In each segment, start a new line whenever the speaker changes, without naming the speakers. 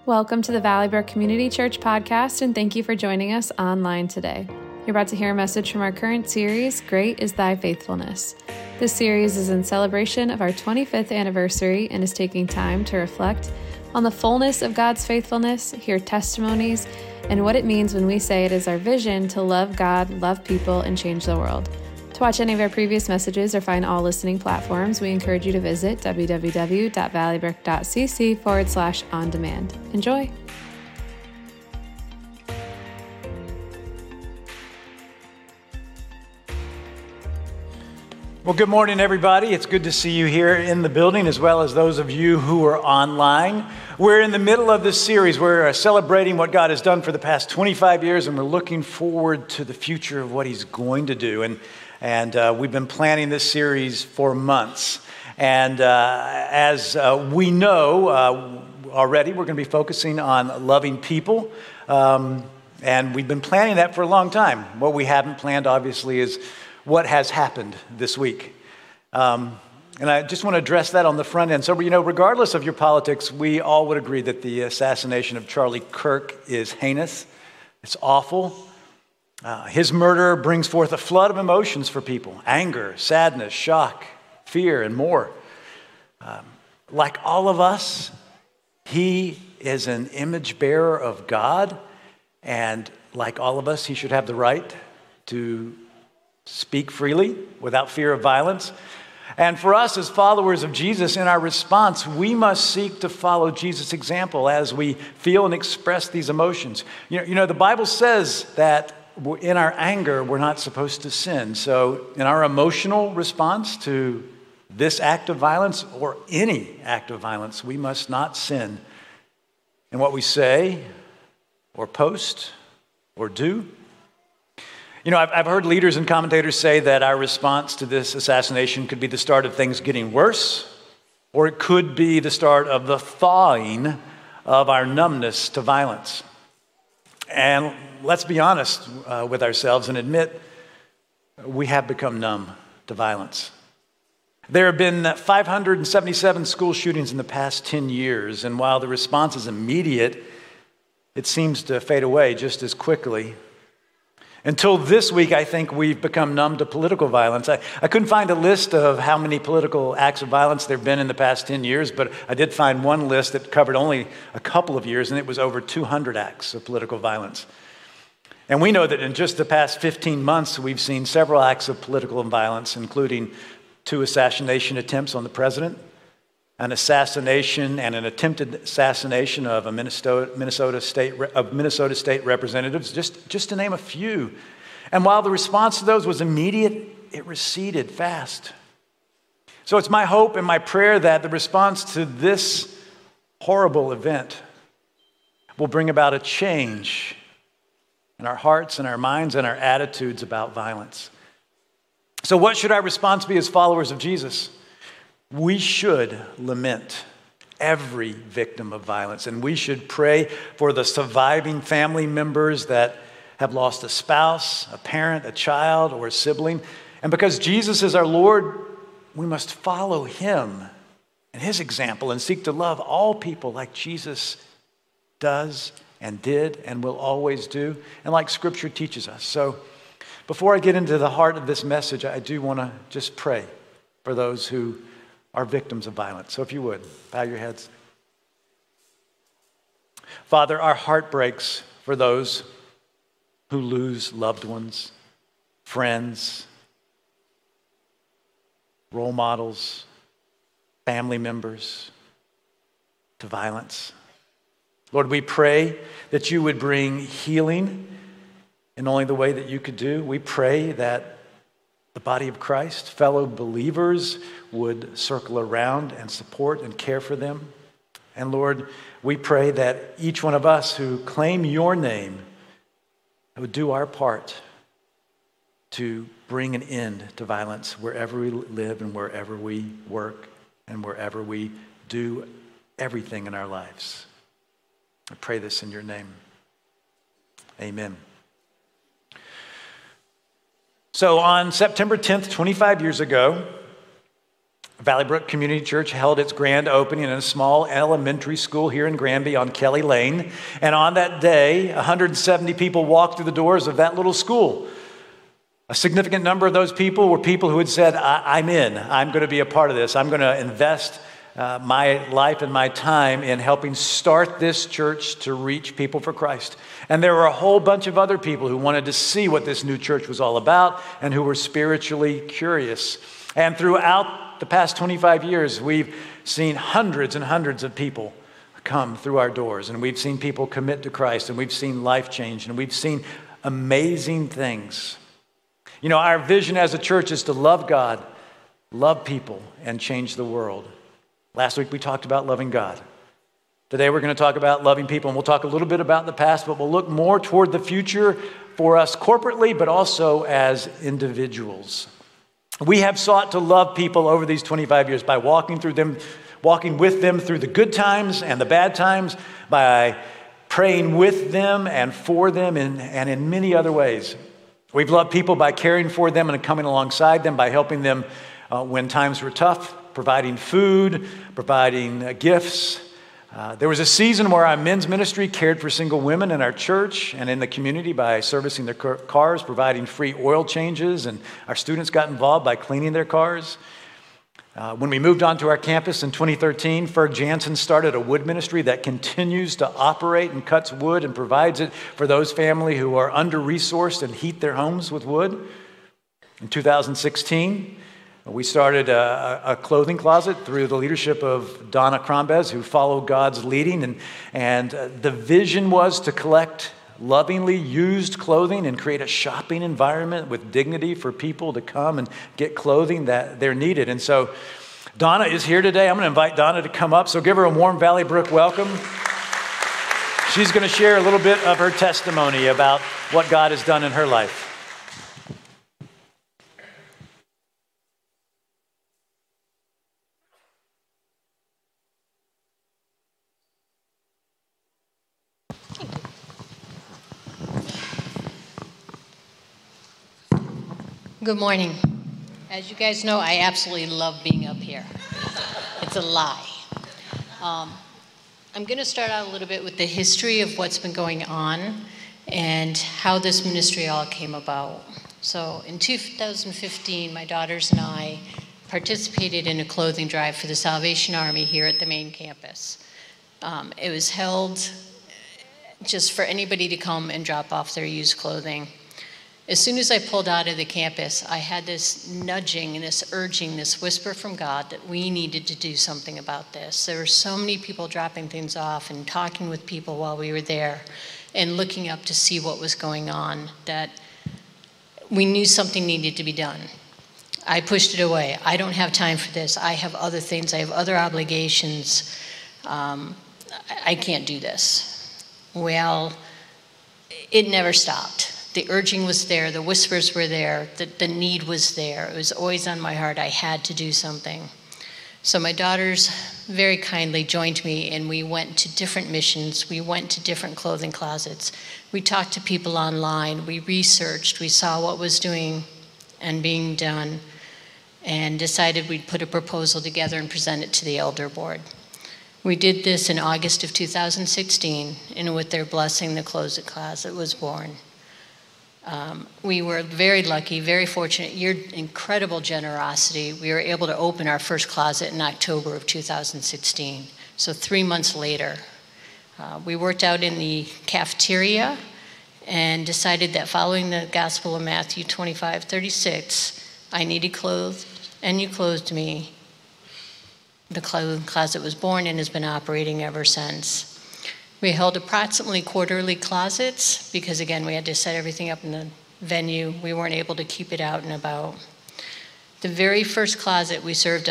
Welcome to the Valley Brook Community Church podcast, and thank you for joining us online today. You're about to hear a message from our current series, Great is Thy Faithfulness. This series is in celebration of our 25th anniversary and is taking time to reflect on the fullness of God's faithfulness, hear testimonies, and what it means when we say it is our vision to love God, love people, and change the world. To watch any of our previous messages or find all listening platforms, we encourage you to visit www.valleybrook.cc/on-demand. Enjoy.
Well, good morning, everybody. It's good to see you here in the building, as well as those of you who are online. We're in the middle of this series. We're celebrating what God has done for the past 25 years, and we're looking forward to the future of what He's going to do. And we've been planning this series for months. And as we know already, we're going to be focusing on loving people. And we've been planning that for a long time. What we haven't planned, obviously, is what has happened this week. And I just want to address that on the front end. So, regardless of your politics, we all would agree that the assassination of Charlie Kirk is heinous. It's awful. His murder brings forth a flood of emotions for people: anger, sadness, shock, fear, and more. Like all of us, he is an image bearer of God, and like all of us, he should have the right to speak freely without fear of violence. And for us as followers of Jesus, in our response, we must seek to follow Jesus' example as we feel and express these emotions. The Bible says that in our anger, we're not supposed to sin. So in our emotional response to this act of violence or any act of violence, we must not sin in what we say or post or do. I've heard leaders and commentators say that our response to this assassination could be the start of things getting worse, or it could be the start of the thawing of our numbness to violence. And let's be honest with ourselves and admit we have become numb to violence. There have been 577 school shootings in the past 10 years, and while the response is immediate, it seems to fade away just as quickly. Until this week, I think we've become numb to political violence. I couldn't find a list of how many political acts of violence there have been in the past 10 years, but I did find one list that covered only a couple of years, and it was over 200 acts of political violence. And we know that in just the past 15 months, we've seen several acts of political violence, including 2 assassination attempts on the president, an assassination and an attempted assassination of a Minnesota state representatives, just to name a few. And while the response to those was immediate, it receded fast. So it's my hope and my prayer that the response to this horrible event will bring about a change in our hearts and our minds and our attitudes about violence. So what should our response be as followers of Jesus? We should lament every victim of violence, and we should pray for the surviving family members that have lost a spouse, a parent, a child, or a sibling. And because Jesus is our Lord, we must follow him and his example and seek to love all people like Jesus does and did and will always do, and like Scripture teaches us. So before I get into the heart of this message, I do want to just pray for those who are victims of violence. So if you would, bow your heads. Father, our heart breaks for those who lose loved ones, friends, role models, family members to violence. Lord, we pray that you would bring healing in only the way that you could do. We pray that the body of Christ, fellow believers, would circle around and support and care for them. And Lord, we pray that each one of us who claim your name would do our part to bring an end to violence wherever we live and wherever we work and wherever we do everything in our lives. I pray this in your name. Amen. So on September 10th, 25 years ago, Valley Brook Community Church held its grand opening in a small elementary school here in Granby on Kelly Lane. And on that day, 170 people walked through the doors of that little school. A significant number of those people were people who had said, I'm in. I'm going to be a part of this. I'm going to invest my life and my time in helping start this church to reach people for Christ. And there were a whole bunch of other people who wanted to see what this new church was all about and who were spiritually curious. And throughout the past 25 years, we've seen hundreds and hundreds of people come through our doors, and we've seen people commit to Christ, and we've seen life change, and we've seen amazing things. You know, our vision as a church is to love God, love people, and change the world. Last week we talked about loving God. Today we're going to talk about loving people, and we'll talk a little bit about the past, but we'll look more toward the future for us corporately, but also as individuals. We have sought to love people over these 25 years by walking with them through the good times and the bad times, by praying with them and for them, and in many other ways. We've loved people by caring for them and coming alongside them, by helping them when times were tough, providing food, providing gifts. There was a season where our men's ministry cared for single women in our church and in the community by servicing their cars, providing free oil changes, and our students got involved by cleaning their cars. When we moved onto our campus in 2013, Ferg Jansen started a wood ministry that continues to operate and cuts wood and provides it for those families who are under-resourced and heat their homes with wood. In 2016, we started a clothing closet through the leadership of Donna Crombez, who followed God's leading. And the vision was to collect lovingly used clothing and create a shopping environment with dignity for people to come and get clothing that they're needed. And so Donna is here today. I'm going to invite Donna to come up. So give her a warm Valley Brook welcome. She's going to share a little bit of her testimony about what God has done in her life.
Good morning. As you guys know, I absolutely love being up here. It's a lie. I'm going to start out a little bit with the history of what's been going on and how this ministry all came about. So in 2015, my daughters and I participated in a clothing drive for the Salvation Army here at the main campus. It was held just for anybody to come and drop off their used clothing. As soon as I pulled out of the campus, I had this nudging and this urging, this whisper from God that we needed to do something about this. There were so many people dropping things off and talking with people while we were there and looking up to see what was going on, that we knew something needed to be done. I pushed it away. I don't have time for this. I have other things. I have other obligations. I can't do this. Well, it never stopped. The urging was there, the whispers were there, the need was there. It was always on my heart. I had to do something. So my daughters very kindly joined me, and we went to different missions. We went to different clothing closets. We talked to people online. We researched. We saw what was doing and being done, and decided we'd put a proposal together and present it to the elder board. We did this in August of 2016, and with their blessing, the closet closet was born. We were very lucky, very fortunate. Your incredible generosity, we were able to open our first closet in October of 2016. So 3 months later, we worked out in the cafeteria and decided that following the gospel of Matthew 25:36, I needed clothes and you clothed me. The closet was born and has been operating ever since. We held approximately quarterly closets because, again, we had to set everything up in the venue. We weren't able to keep it out and about. The very first closet, we served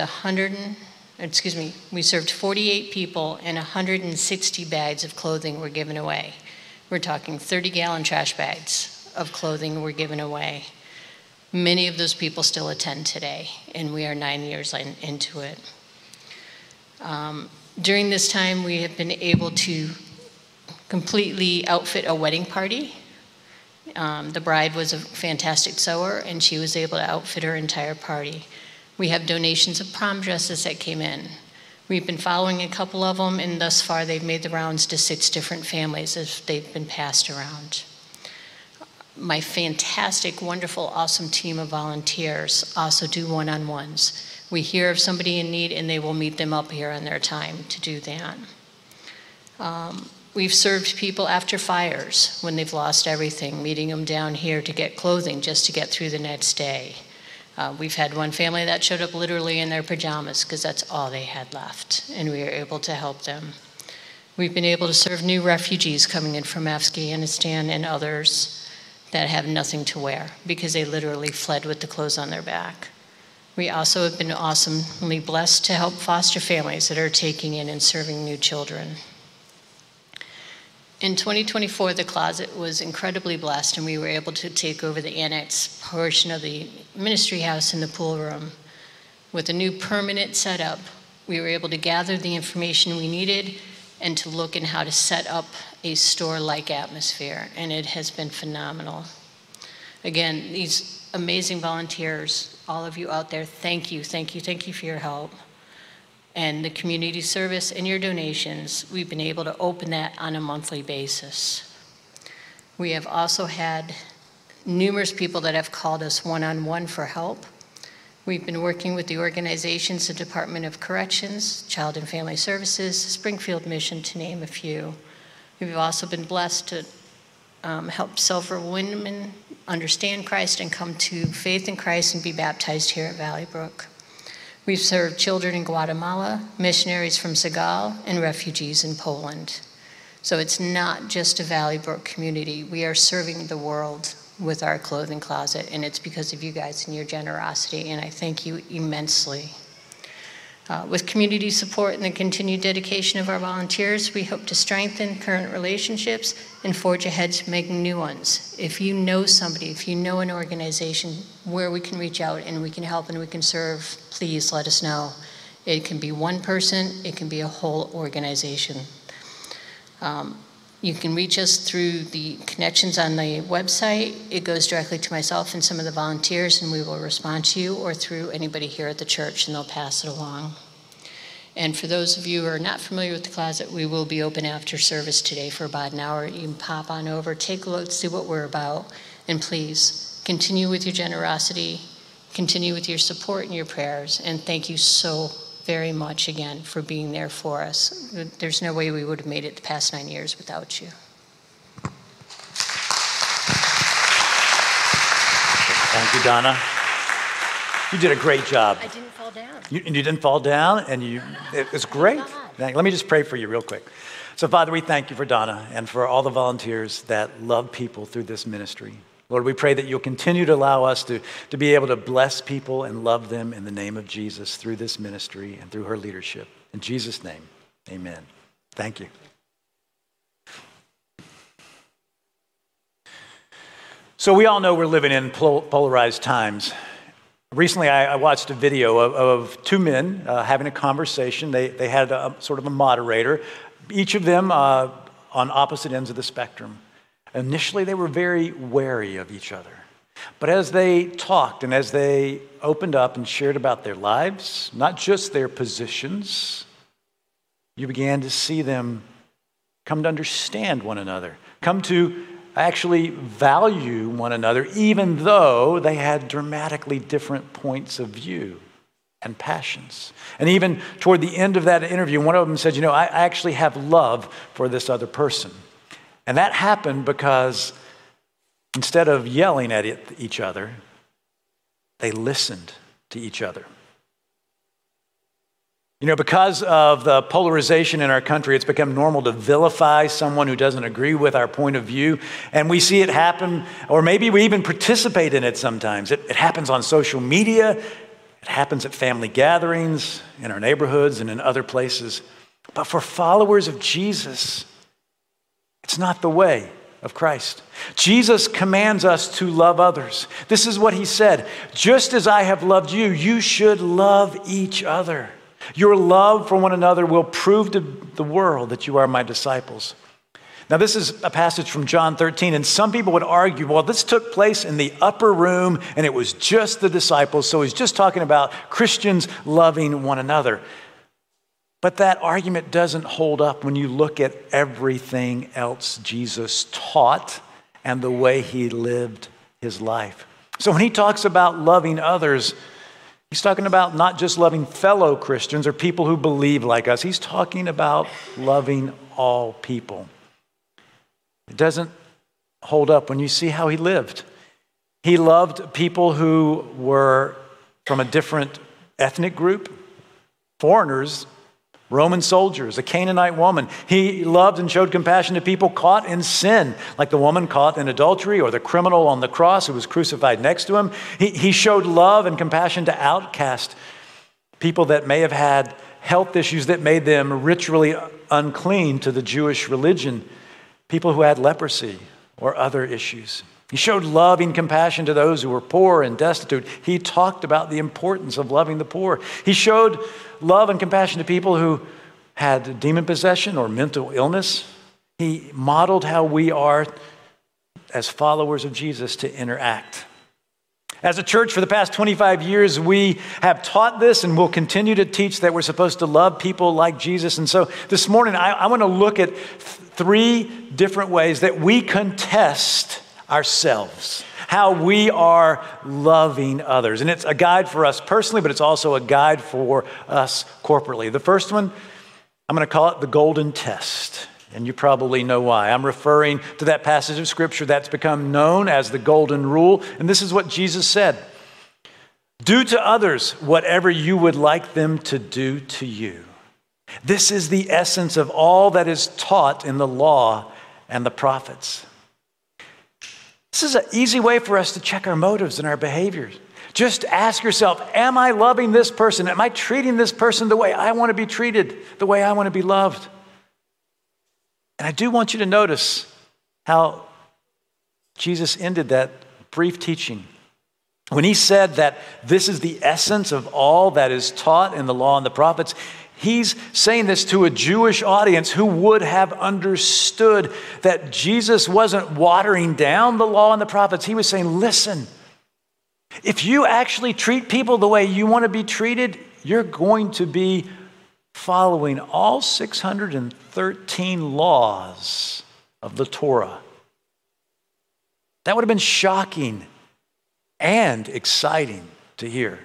48 people, and 160 bags of clothing were given away. We're talking 30-gallon trash bags of clothing were given away. Many of those people still attend today, and we are 9 years into it. During this time, we have been able to completely outfit a wedding party. The bride was a fantastic sewer, and she was able to outfit her entire party. We have donations of prom dresses that came in. We've been following a couple of them, and thus far they've made the rounds to 6 different families as they've been passed around. My fantastic, wonderful, awesome team of volunteers also do one-on-ones. We hear of somebody in need, and they will meet them up here on their time to do that. We've served people after fires when they've lost everything, meeting them down here to get clothing just to get through the next day. We've had one family that showed up literally in their pajamas because that's all they had left, and we were able to help them. We've been able to serve new refugees coming in from Afghanistan and others that have nothing to wear because they literally fled with the clothes on their back. We also have been awesomely blessed to help foster families that are taking in and serving new children. In 2024, the closet was incredibly blessed, and we were able to take over the annex portion of the ministry house and the pool room. With a new permanent setup, we were able to gather the information we needed and to look in how to set up a store-like atmosphere, and it has been phenomenal. Again, these amazing volunteers, all of you out there, thank you for your help. And the community service and your donations, we've been able to open that on a monthly basis. We have also had numerous people that have called us one-on-one for help. We've been working with the organizations, the Department of Corrections, Child and Family Services, Springfield Mission, to name a few. We've also been blessed to help several women understand Christ and come to faith in Christ and be baptized here at Valley Brook. We've served children in Guatemala, missionaries from Senegal, and refugees in Poland. So it's not just a Valley Brook community. We are serving the world with our clothing closet, and it's because of you guys and your generosity, and I thank you immensely. With community support and the continued dedication of our volunteers, we hope to strengthen current relationships and forge ahead to making new ones. If you know somebody, if you know an organization where we can reach out and we can help and we can serve, please let us know. It can be one person, it can be a whole organization. You can reach us through the connections on the website. It goes directly to myself and some of the volunteers, and we will respond to you, or through anybody here at the church, and they'll pass it along. And for those of you who are not familiar with the closet, we will be open after service today for about an hour. You can pop on over, take a look, see what we're about, and please continue with your generosity, continue with your support and your prayers, and thank you so very much again for being there for us. There's no way we would have made it the past 9 years without you.
Thank you, Donna. You did a great job.
I didn't fall down.
You didn't fall down, and it was great. Let me just pray for you real quick. So, Father, we thank you for Donna and for all the volunteers that love people through this ministry. Lord, we pray that you'll continue to allow us to be able to bless people and love them in the name of Jesus through this ministry and through her leadership. In Jesus' name, amen. Thank you. So we all know we're living in polarized times. Recently, I watched a video of two men having a conversation. They had sort of a moderator, each of them on opposite ends of the spectrum. Initially, they were very wary of each other. But as they talked and as they opened up and shared about their lives, not just their positions, you began to see them come to understand one another, come to actually value one another, even though they had dramatically different points of view and passions. And even toward the end of that interview, one of them said, I actually have love for this other person. And that happened because instead of yelling at each other, they listened to each other. Because of the polarization in our country, it's become normal to vilify someone who doesn't agree with our point of view. And we see it happen, or maybe we even participate in it sometimes. It happens on social media. It happens at family gatherings, in our neighborhoods, and in other places. But for followers of Jesus, it's not the way of Christ. Jesus commands us to love others. This is what he said. Just as I have loved you, you should love each other. Your love for one another will prove to the world that you are my disciples. Now, this is a passage from John 13, and some people would argue, well, this took place in the upper room, and it was just the disciples, so he's just talking about Christians loving one another. But that argument doesn't hold up when you look at everything else Jesus taught and the way he lived his life. So when he talks about loving others, he's talking about not just loving fellow Christians or people who believe like us. He's talking about loving all people. It doesn't hold up when you see how he lived. He loved people who were from a different ethnic group, foreigners, Roman soldiers, a Canaanite woman. He loved and showed compassion to people caught in sin, like the woman caught in adultery or the criminal on the cross who was crucified next to him. He showed love and compassion to outcast people that may have had health issues that made them ritually unclean to the Jewish religion, people who had leprosy or other issues. He showed loving compassion to those who were poor and destitute. He talked about the importance of loving the poor. He showed love and compassion to people who had demon possession or mental illness. He modeled how we are, as followers of Jesus, to interact. As a church for the past 25 years, we have taught this and will continue to teach that we're supposed to love people like Jesus. And so this morning, I want to look at 3 different ways that we contest ourselves, how we are loving others. And it's a guide for us personally, but it's also a guide for us corporately. The first one, I'm going to call it the golden test. And you probably know why. I'm referring to that passage of scripture that's become known as the golden rule. And this is what Jesus said. Do to others whatever you would like them to do to you. This is the essence of all that is taught in the law and the prophets. This is an easy way for us to check our motives and our behaviors. Just ask yourself, am I loving this person? Am I treating this person the way I want to be treated, the way I want to be loved? And I do want you to notice how Jesus ended that brief teaching. When he said that this is the essence of all that is taught in the law and the prophets, he's saying this to a Jewish audience who would have understood that Jesus wasn't watering down the law and the prophets. He was saying, listen, if you actually treat people the way you want to be treated, you're going to be following all 613 laws of the Torah. That would have been shocking and exciting to hear.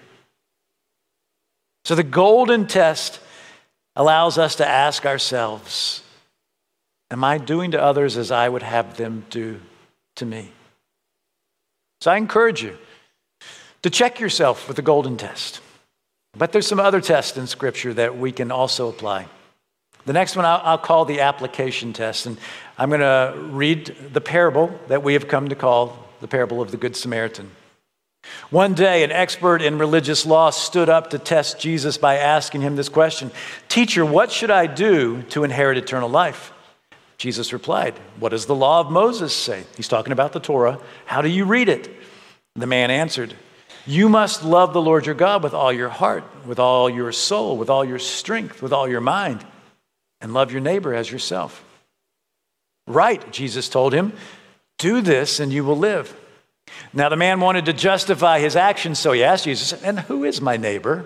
So the golden test allows us to ask ourselves, am I doing to others as I would have them do to me? So I encourage you to check yourself with the golden test. But there's some other tests in Scripture that we can also apply. The next one I'll call the application test. And I'm going to read the parable that we have come to call the parable of the Good Samaritan. One day, an expert in religious law stood up to test Jesus by asking him this question, "Teacher, what should I do to inherit eternal life?" Jesus replied, "What does the law of Moses say?" He's talking about the Torah. "How do you read it?" The man answered, "You must love the Lord your God with all your heart, with all your soul, with all your strength, with all your mind, and love your neighbor as yourself." "Right," Jesus told him, "do this and you will live." Now the man wanted to justify his actions, so he asked Jesus, "And who is my neighbor?"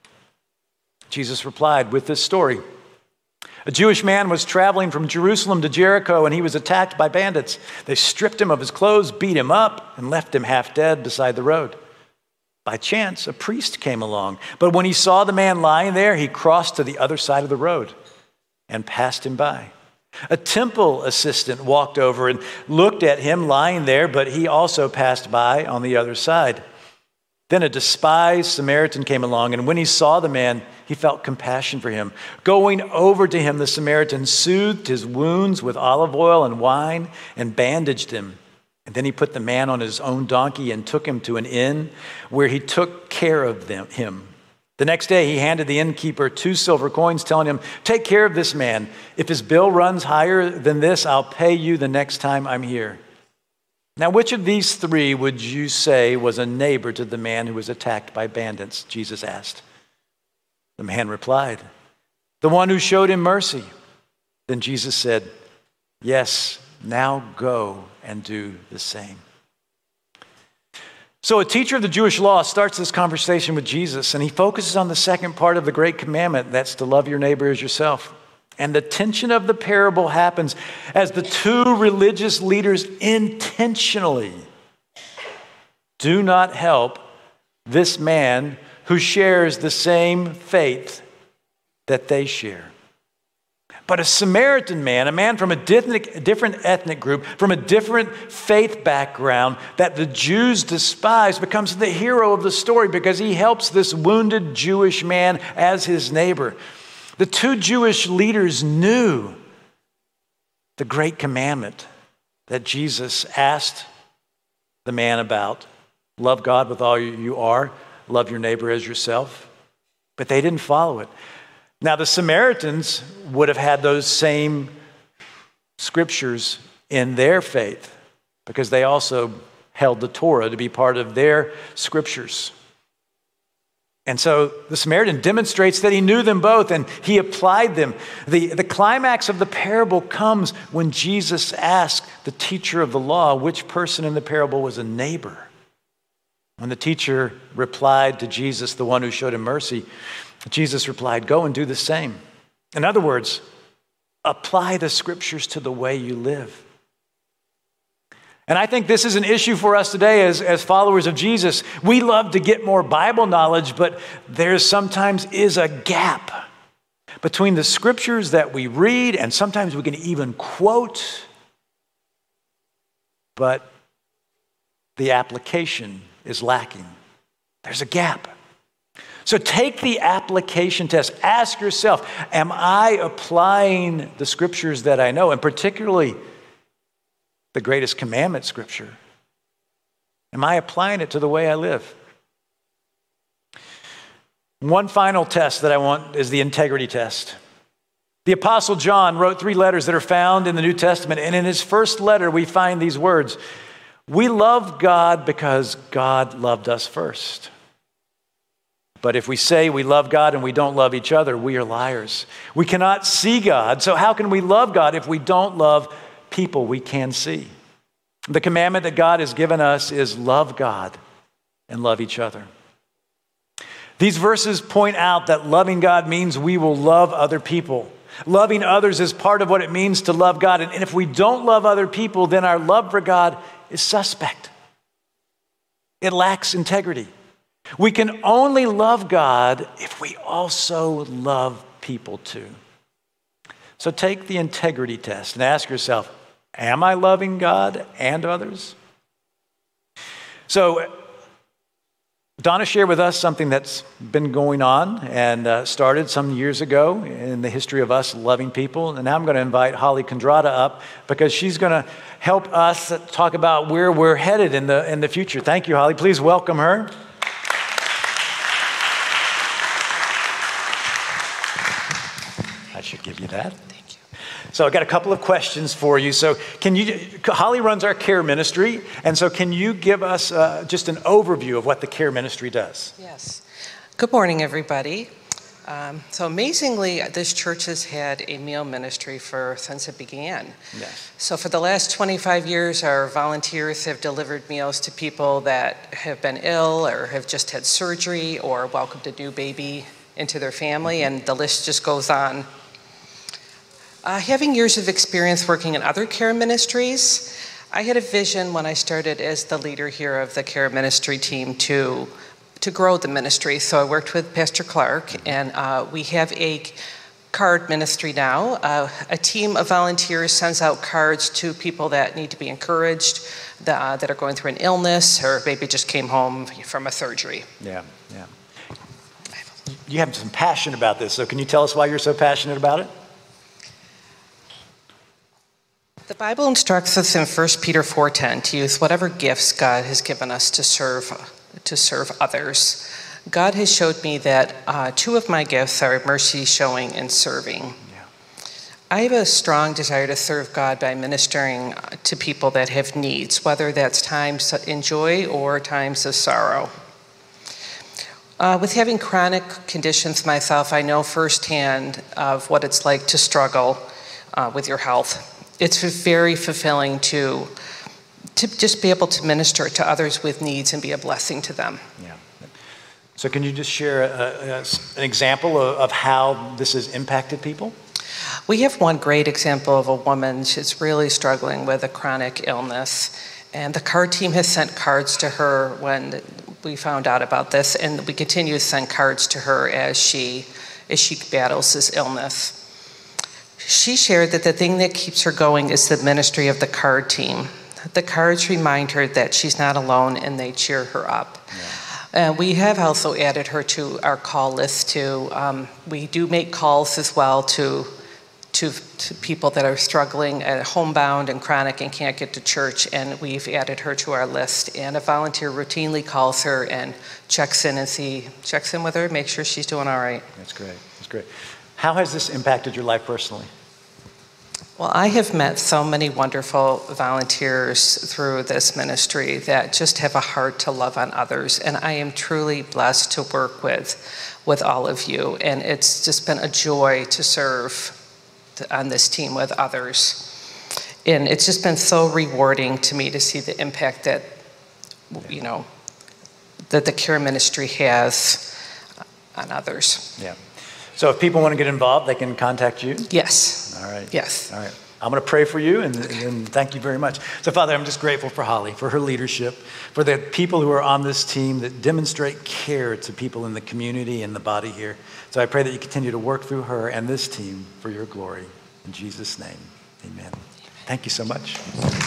Jesus replied with this story. A Jewish man was traveling from Jerusalem to Jericho, and he was attacked by bandits. They stripped him of his clothes, beat him up, and left him half dead beside the road. By chance, a priest came along, but when he saw the man lying there, he crossed to the other side of the road and passed him by. A temple assistant walked over and looked at him lying there, but he also passed by on the other side. Then a despised Samaritan came along, and when he saw the man, he felt compassion for him. Going over to him, the Samaritan soothed his wounds with olive oil and wine and bandaged him. And then he put the man on his own donkey and took him to an inn where he took care of him. The next day, he handed the innkeeper 2 silver coins, telling him, "Take care of this man. If his bill runs higher than this, I'll pay you the next time I'm here." Now, which of these 3 would you say was a neighbor to the man who was attacked by bandits? Jesus asked. The man replied, "The one who showed him mercy." Then Jesus said, Yes, now go and do the same. So a teacher of the Jewish law starts this conversation with Jesus, and he focuses on the second part of the great commandment, that's to love your neighbor as yourself. And the tension of the parable happens as the two religious leaders intentionally do not help this man who shares the same faith that they share. But a Samaritan man, a man from a different ethnic group, from a different faith background that the Jews despise, becomes the hero of the story because he helps this wounded Jewish man as his neighbor. The two Jewish leaders knew the great commandment that Jesus asked the man about. Love God with all you are, love your neighbor as yourself. But they didn't follow it. Now, the Samaritans would have had those same scriptures in their faith because they also held the Torah to be part of their scriptures. And so the Samaritan demonstrates that he knew them both and he applied them. The climax of the parable comes when Jesus asked the teacher of the law which person in the parable was a neighbor. When the teacher replied to Jesus, the one who showed him mercy, Jesus replied, go and do the same. In other words, apply the scriptures to the way you live. And I think this is an issue for us today as followers of Jesus. We love to get more Bible knowledge, but there sometimes is a gap between the scriptures that we read, and sometimes we can even quote, but the application is lacking. There's a gap. So take the application test. Ask yourself, am I applying the scriptures that I know, and particularly the greatest commandment scripture? Am I applying it to the way I live? One final test that I want is the integrity test. The Apostle John wrote 3 letters that are found in the New Testament, and in his first letter we find these words: we love God because God loved us first. But if we say we love God and we don't love each other, we are liars. We cannot see God, so how can we love God if we don't love people we can see? The commandment that God has given us is love God and love each other. These verses point out that loving God means we will love other people. Loving others is part of what it means to love God. And if we don't love other people, then our love for God is suspect. It lacks integrity. We can only love God if we also love people too. So take the integrity test and ask yourself, am I loving God and others? So Donna shared with us something that's been going on and started some years ago in the history of us loving people. And now I'm going to invite Holly Kondrata up because she's going to help us talk about where we're headed in the future. Thank you, Holly. Please welcome her. I should give you that. Thank you. So I've got a couple of questions for you. So Holly runs our care ministry, and so can you give us just an overview of what the care ministry does?
Yes. Good morning, everybody. So amazingly, this church has had a meal ministry since it began.
Yes.
So for the last 25 years, our volunteers have delivered meals to people that have been ill or have just had surgery or welcomed a new baby into their family, and the list just goes on. Having years of experience working in other care ministries, I had a vision when I started as the leader here of the care ministry team to grow the ministry. So I worked with Pastor Clark, and we have a card ministry now. A team of volunteers sends out cards to people that need to be encouraged, that are going through an illness, or maybe just came home from a surgery.
Yeah. You have some passion about this, so can you tell us why you're so passionate about it?
The Bible instructs us in 1 Peter 4:10 to use whatever gifts God has given us to serve others. God has showed me that 2 of my gifts are mercy showing and serving. Yeah. I have a strong desire to serve God by ministering to people that have needs, whether that's times in joy or times of sorrow. With having chronic conditions myself, I know firsthand of what it's like to struggle with your health. it's very fulfilling to just be able to minister to others with needs and be a blessing to them.
Yeah. So can you just share an example of how this has impacted people?
We have one great example of a woman. She's really struggling with a chronic illness. And the card team has sent cards to her when we found out about this. And we continue to send cards to her as she battles this illness. She shared that the thing that keeps her going is the ministry of the card team. The cards remind her that she's not alone and they cheer her up. Yeah. We have also added her to our call list too. We do make calls as well to people that are struggling at homebound and chronic and can't get to church, and we've added her to our list. And a volunteer routinely calls her and checks in with her, makes sure she's doing all right.
That's great. That's great. How has this impacted your life personally?
Well, I have met so many wonderful volunteers through this ministry that just have a heart to love on others, and I am truly blessed to work with all of you, and it's just been a joy to serve on this team with others. And it's just been so rewarding to me to see the impact that, that the care ministry has on others.
Yeah. So if people want to get involved, they can contact you?
Yes.
All right.
Yes.
All right. I'm going to pray for you, and thank you very much. So, Father, I'm just grateful for Holly, for her leadership, for the people who are on this team that demonstrate care to people in the community and the body here. So I pray that you continue to work through her and this team for your glory. In Jesus' name, amen. Thank you so much.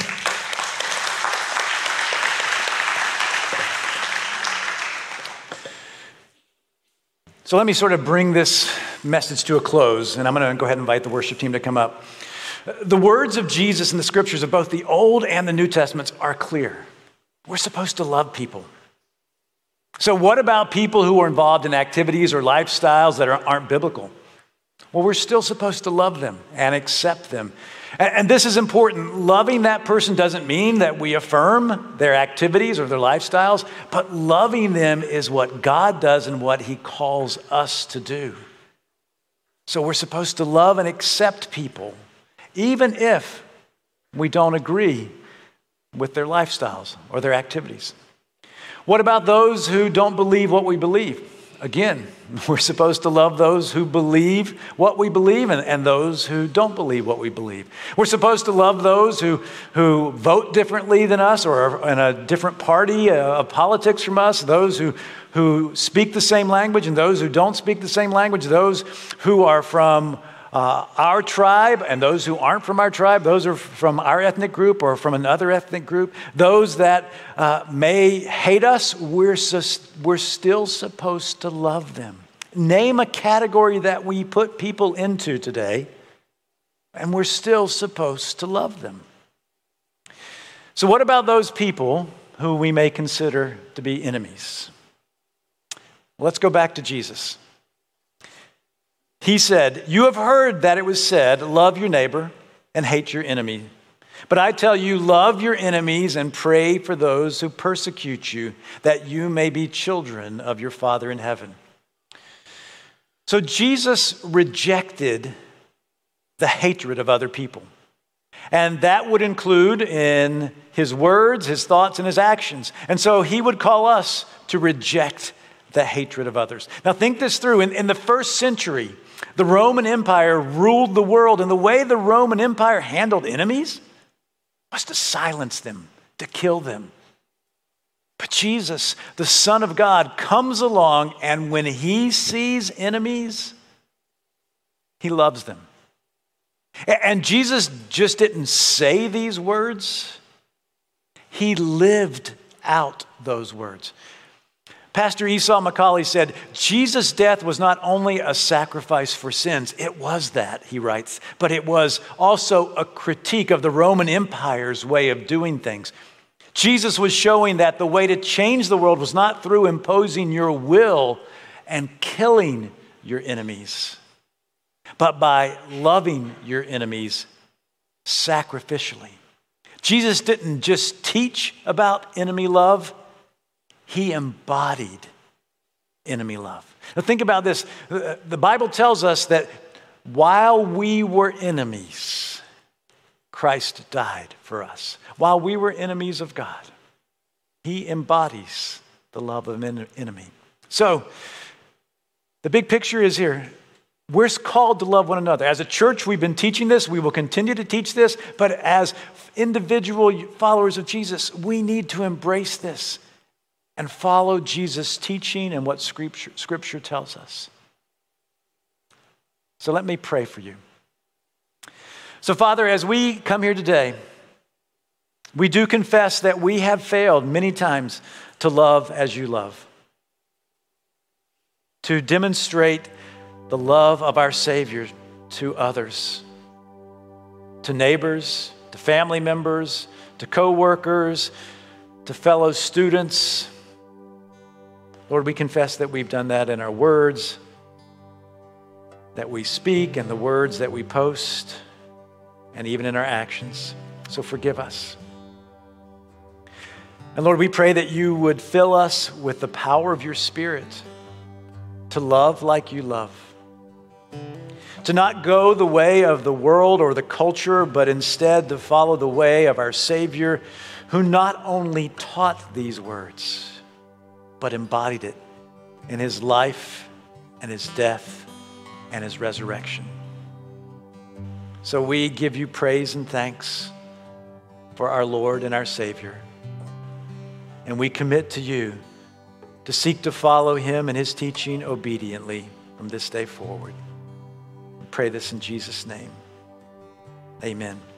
So let me sort of bring this message to a close, and I'm going to go ahead and invite the worship team to come up. The words of Jesus in the scriptures of both the Old and the New Testaments are clear. We're supposed to love people. So what about people who are involved in activities or lifestyles that aren't biblical? Well, we're still supposed to love them and accept them. And this is important. Loving that person doesn't mean that we affirm their activities or their lifestyles, but loving them is what God does and what he calls us to do. So we're supposed to love and accept people, even if we don't agree with their lifestyles or their activities. What about those who don't believe what we believe? Again, we're supposed to love those who believe what we believe and those who don't believe what we believe. We're supposed to love those who vote differently than us or are in a different party of politics from us, those who speak the same language and those who don't speak the same language, those who are from our tribe and those who aren't from our tribe, those are from our ethnic group or from another ethnic group, those that may hate us, we're still supposed to love them. Name a category that we put people into today, and we're still supposed to love them. So what about those people who we may consider to be enemies? Let's go back to Jesus. He said, "You have heard that it was said, love your neighbor and hate your enemy. But I tell you, love your enemies and pray for those who persecute you, that you may be children of your Father in heaven." So Jesus rejected the hatred of other people. And that would include in his words, his thoughts, and his actions. And so he would call us to reject the hatred of others. Now think this through. In the first century, the Roman Empire ruled the world, and the way the Roman Empire handled enemies was to silence them, to kill them. But Jesus, the Son of God, comes along, and when he sees enemies, he loves them. And Jesus just didn't say these words. He lived out those words. Pastor Esau McCauley said, Jesus' death was not only a sacrifice for sins, it was that, he writes, but it was also a critique of the Roman Empire's way of doing things. Jesus was showing that the way to change the world was not through imposing your will and killing your enemies, but by loving your enemies sacrificially. Jesus didn't just teach about enemy love, he embodied enemy love. Now think about this. The Bible tells us that while we were enemies, Christ died for us. While we were enemies of God, he embodies the love of an enemy. So, the big picture is here. We're called to love one another. As a church, we've been teaching this. We will continue to teach this. But as individual followers of Jesus, we need to embrace this and follow Jesus' teaching and what Scripture tells us. So let me pray for you. So, Father, as we come here today, we do confess that we have failed many times to love as you love, to demonstrate the love of our Savior to others, to neighbors, to family members, to co-workers, to fellow students. Lord, we confess that we've done that in our words that we speak and the words that we post, and even in our actions. So forgive us. And Lord, we pray that you would fill us with the power of your Spirit to love like you love. To not go the way of the world or the culture, but instead to follow the way of our Savior, who not only taught these words, but embodied it in his life and his death and his resurrection. So we give you praise and thanks for our Lord and our Savior. And we commit to you to seek to follow him and his teaching obediently from this day forward. We pray this in Jesus' name. Amen.